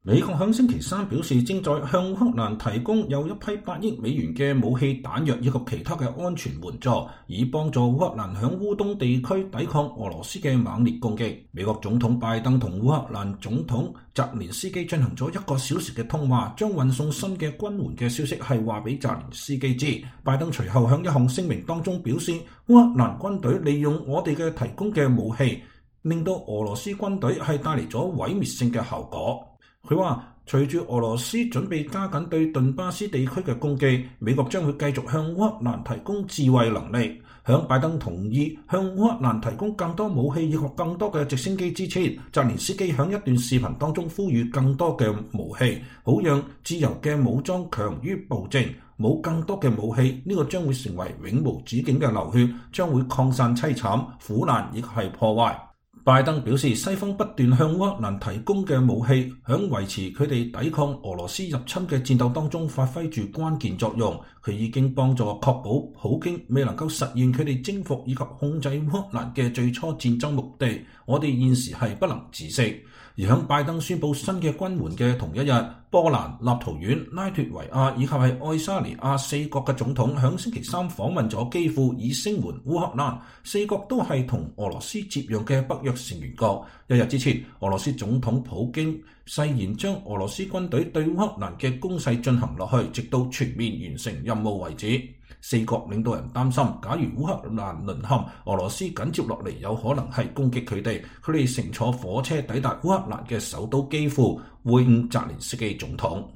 美國響星期三表示，正在向烏克蘭提供有一批8億美元嘅武器彈藥以及其他嘅安全援助，以幫助烏克蘭響烏東地區抵抗俄羅斯嘅猛烈攻擊。美國總統拜登同烏克蘭總統澤連斯基進行咗1個小時嘅通話，將運送新嘅軍援嘅消息係話俾澤連斯基知。拜登隨後向一項聲明當中表示，烏克蘭軍隊利用我哋嘅提供嘅武器，令到俄羅斯軍隊係帶嚟咗毀滅性嘅效果。佢話，隨住俄羅斯準備加緊對頓巴斯地區嘅攻擊，美國將會繼續向烏克蘭提供自衛能力。響拜登同意向烏克蘭提供更多武器以及更多嘅直升機之前，澤連斯基響一段視頻當中呼籲更多嘅武器，好讓自由嘅武裝強於暴政。冇更多嘅武器，呢個將會成為永無止境嘅流血，將會擴散凄慘、苦難亦係破壞。拜登表示，西方不斷向烏克蘭提供嘅武器，響維持佢哋抵抗俄羅斯入侵嘅戰鬥當中發揮住關鍵作用。佢已經幫助確保普京未能夠實現佢哋征服以及控制烏克蘭嘅最初戰爭目的。我哋現時係不能自息。而響拜登宣布新嘅軍援嘅同一日，波蘭、立陶宛、拉脫維亞以及係愛沙尼亞4國嘅總統響星期三訪問咗基輔，以聲援烏克蘭。4國都係同俄羅斯接壤嘅北約成員國。1日之前，俄羅斯總統普京誓言將俄羅斯軍隊對烏克蘭嘅攻勢進行落去，直到全面完成任務為止。4國領導人擔心，假如烏克蘭淪陷，俄羅斯緊接落嚟有可能係攻擊佢哋。佢哋乘坐火車抵達烏克蘭嘅首都基輔，會晤澤連斯基總統。